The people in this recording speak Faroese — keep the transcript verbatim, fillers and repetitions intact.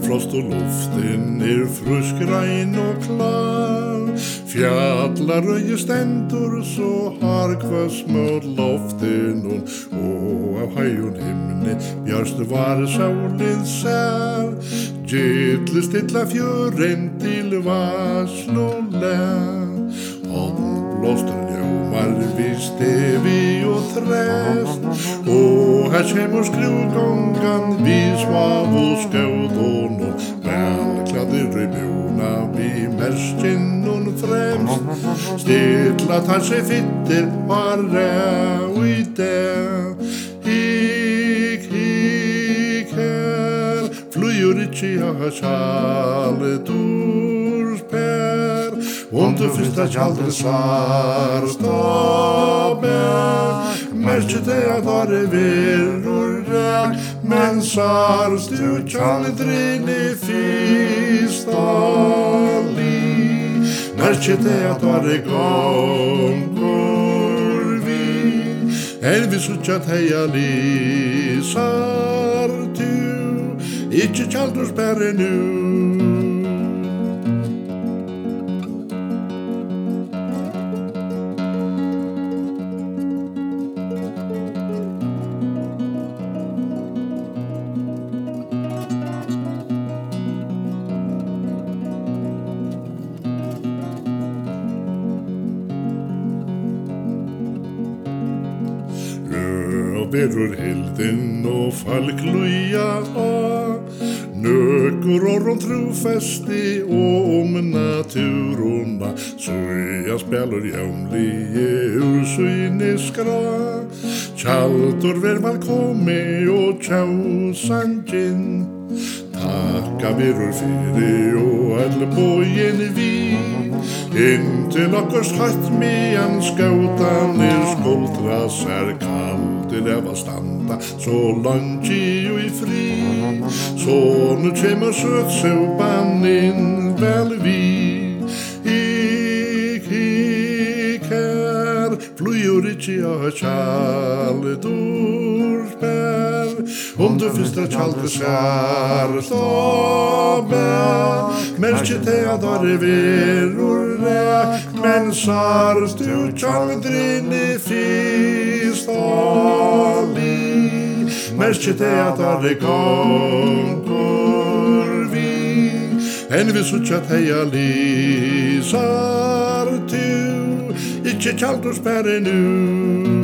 frost og luftin er fruskrein og klar. Fjallarøye stendur så harkvass mot loftin og av høyun himni bjørst var sólin sær. Gittle stilla fjøren til varsl og lær. Blåster ljómar við stefi og þrest og her kemur skrúðgongan við svav og skjóðun og velklæddir í búna við merskinnun fremst. Stilla tar sig fittir var ræv í dag. Hik, hik, her flujur ikkje ha sjalet urspær. Und du fyrsta tjaldre sar ståbe. Merket det at are virur ræk, men sar stu tjaldre fyrsta li. Merket det at are gongur vi, en vi sutja teia li sar tu, ikkje tjaldre sperre nu. Verur hildin og falk luja á. Nøkur orron trúfesti og om naturuna. Suja spjalur jámlige ur syni skra. Tjaldur ver velkomi og tjásangin. Takka verur fyrir og elbógin vi. Inntil okkurs hatt mean skjótanir skoldra sær kall. Til eva standa så langi og i fri. Så nu kjemur søtsaupan inn vel vi. Hik, hik, her flujur ikkje a kjallet urspær. Om du fyrsta kjallet skar ståbe. Merket det at are verur ræk, men sars du kjallet fyrsta li. Merket det at are gongur vi, en vi sutja teia li sar tu, ikkje kjalt og sperre nu.